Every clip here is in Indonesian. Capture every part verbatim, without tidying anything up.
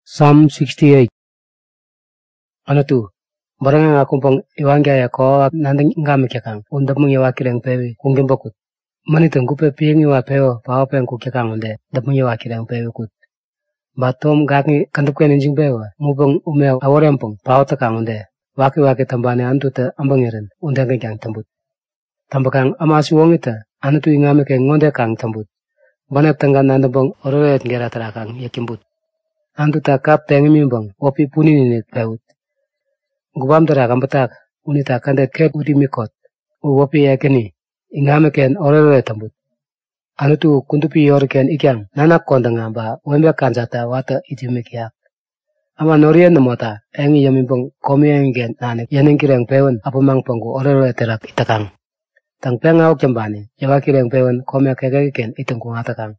Psalm sixty-eight. Ano tu, barang nga kumpang iwangga ya ko nandang ngami kang undap mong iwa kirang pewi kungkin bokut. Manitong kupe piyeng iwa pewo pawa peng kukya unde dap mong iwa kirang pewi kut. Batom gaki kandup kaya ninjing pewa mupang umew awarempong pawa takang unde waki waki tambane antu ta ambangirin unde kang tambut. Tambakang amasi wong ita anu tu ingami kang ngonde kang tambut. Banak tanggan nandabong orowet ngera tarakang yakimbut. Antu ta kap tengi mimbang opi puni nini peut. Gubam tara kambatak unita kandet ket uti mikot. U opi yakini ingame ken orewe tambut. Anu tu kundupi yor ken ikyang nanak kondanga ba wembe kanjata wata itimikyak. Ama norien namota engi yamimbang komi engi ken nanek yaning kireng pewen apamang panggu orewe terak itakang. Tang pengaw kembani yawa kireng pewen komi keke ken itungkung atakang.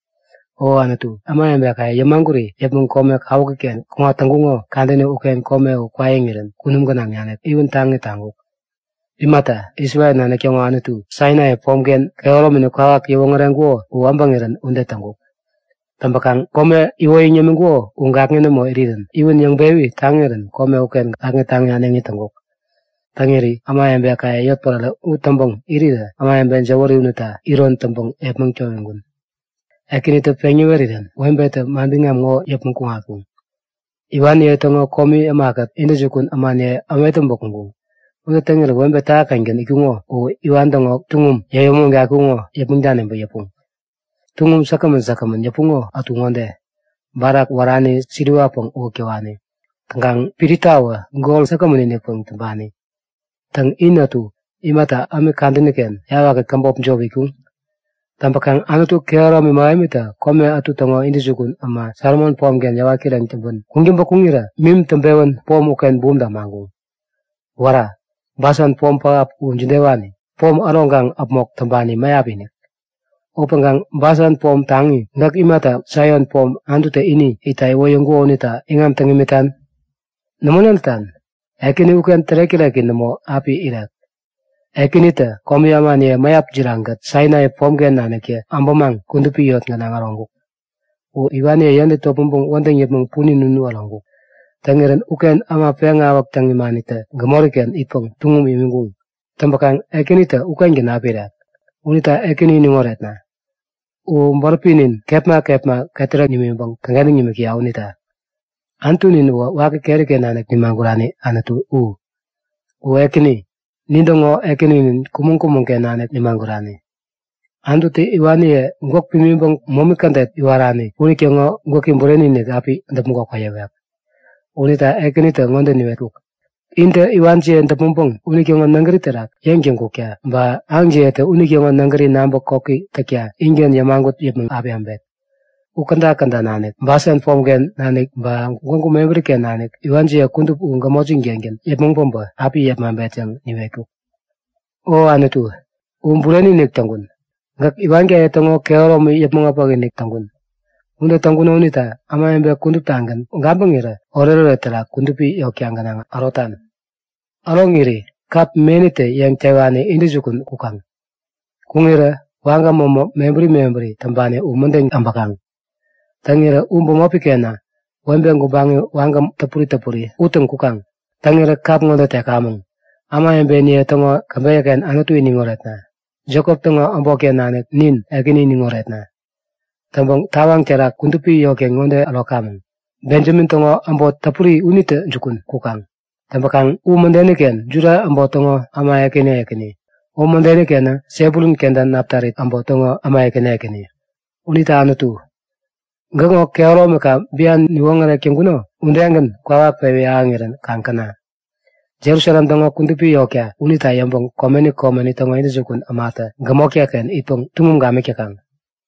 O anu tu ama yambe kaya yamanguri yapung kome hawke ken kunga tanggungo kandene uken kome u kwaengiren kunum ganang yanet iun tangi tanguk. Imata Israel na nakyong anu tu saina e pomgen keolo minu kawak yawongarenguo u ambangiren unde tanguk. Tambakang kome iwoy nyaminguo ungakngene mo iriren iun yang bewi tangiren kome uken kaknge tangi anengi tanguk. Tangiri ama yambe kaya yot parala u tambong irida ama yambe jawari unuta iron tambong epmang chowengun. Ekini te pengiweridan, wembe te mambingam ngo yapung kungakung. Iwani e tongo komi amakat ina jukun amani ametum bokungung. Uga tengil wembe ta kangen ikungo u iwan tongo tungum yayomong gakungo yapung danembo yapung. Tungum sakaman sakaman yapungo atungonde. Barak warani sidiwapong u kiwani. Tenggang piritawa gol sakaman inipong tembani. Teng ina tu imata ame kandiniken yawakat kambop jobikung. Tampakang anu tu keara mimaimita kome atu tongo indisukun ama salmon pom gen yawa kirang tembun. Kungim bakungira mim tembewan pom uken bumda mangung. Wara basan pom paap unjindewani pom aronggang apmok tembani mayabinik. Openggang basan pom tangi ngak imata sayon pom antu te ini itai woyonggo nita ingam tengimitan. Namunaltan ekini uken terekilaki namo api irak. Ekinita komi amani mayap jirangat saina e pomgen naneke ambamang kundupi yot nga nangaronguk. U iwani yande topumbung wandeng yepmung puni nunu alonguk. Tangiran uken ama pengawak tangimanita gamoriken ipong tungum imingung. Tambakang ekinita uken genapirat. Unita ekini ningoretna. U mbarpinin kepma kepma katira nimimbang kangani nimiki unita. Antunin wa waki kerike nanek nimangurani anatu u. U ekini nindongo ekinin kumung-kumung ke nanek nimangurani. Antu ti iwani e ngok pimimbang momikandet iwarani. Unike ngo ngok imbureni nik api ndap mukok kwayawak. Unita ekinita ngonde niwetuk. Inte iwanji e ndap mumpong unike ngo nanggari terak yengjeng kukya. Ba angji ete unike ngo nanggari nambok koki takya ingen yamangut yipmang api ambet. Ukanda-kanda nanek basan pomgen nanek ba ngongku membri ke nanek iwanji e kundup unga mojing gengen yipmang pomba api yipmang ambet yang niwetuk. O anu tu umbureni nik tanggun. Ngak iwangi e tongo keoro mi yipmang apagi nik tanggun. Unda tanggun unita ama embe kundup tanggan ngambangira orero etera kundupi yokyangana arotan. Arongiri kap menite yang tewani indijukun kukang. Kungira wanga momo membri-membri tambane umendeng ambakang. Tangira umbo mopikena wembe ngubangi wanga tapuri-tapuri uteng kukang. Tangira kap ngonde tekamung. Ama embe ni tongo kambayakan anutu ini ngoretna. Jacob tongo amboke nanek nin ekini ini ngoretna. Tambong tawang cerak kundupi yoke ngonde alokamung. Benjamin tongo ambo tapuri unite jukun kukang. Tambakang umendeniken jura ambo tongo ama ekini ekini. Umendeniken sebulun kendan naptarit ambo tongo ama ekini ekini. Unita anutu. Ngango keolo meka bian niwongare kenguno undengen kwawak pewe aangiren kangkana. Jerusalem tongo kundupi yokya unita yambong komeni komeni tongo indijukun amata gamokya ken ipong tungum gamekya kang.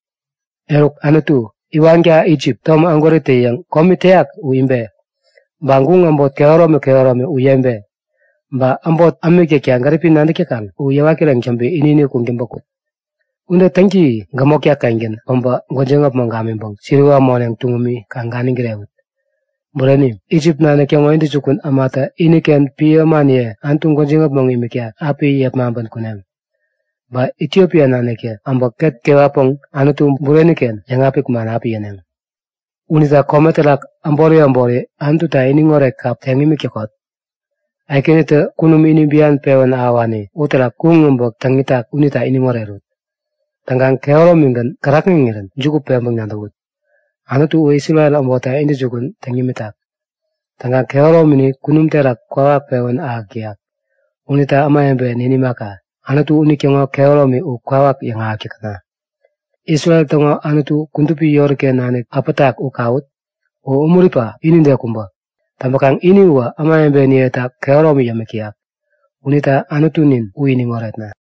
Eruk anutu iwangya Egypt tom anggorite yang komiteak uimbe. Bangung ambot keorome keorome uyembe. Ba ambot amikya kya ngaripi nandikya kang uyawakirang jambi inini kungimbakut. Unda tangki gamokya kangen omba ngojengap mongamimbong siriwa moneng tungumi kangani girewut. Burani Egypt na nakyang indi jukun amata iniken piya manie antung ngojengap mongimikya api yap mamban kunem. Ba Ethiopia na nakya ambak ket kewapong anutum buraniken yang api kumana api yaneng. unita kometelak ambori-ambori antuta ini ngorekap tengimi kikot. Aikenita kunum ini bian pewan awani utelak kungembok tangitak unita ini ngorerut. Tanggang keolo minggan karak ngiran cukup pembeng nandawut. Anutu uisiluel ambota ini jukun tengimitak. Tanggang keolo mini kunum terak kwawak pewan agiak. Unita amayembe nini maka. Anutu unikengo keolo mi u kwawak yang agikana. Israel tongo anutu kuntupi yorke nanik apatak u kaut. O umuripa ini ndia kumba. Tambakang ini uwa amayembe nieta keolo mi yamekiak. Unita anutunin u ini ngoretna.